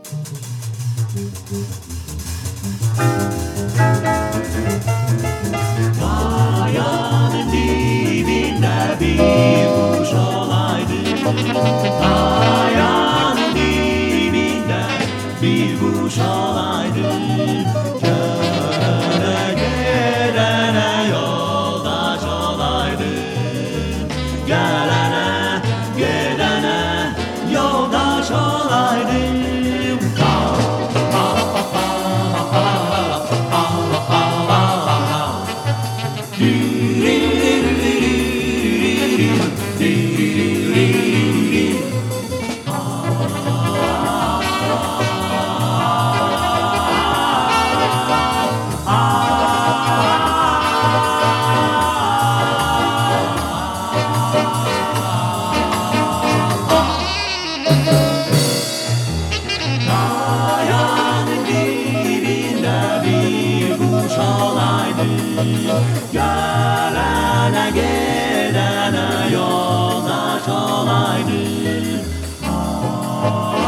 Kayanın dibinde bir kuş olaydı. Kayanın dibinde bir kuş olaydı. Gelene gelene yoldaş olaydı. Gelene gelene yoldaş olaydı. Kayanın dibinde bir kuş olaydı. Gelene gelene yoldaş olaydı.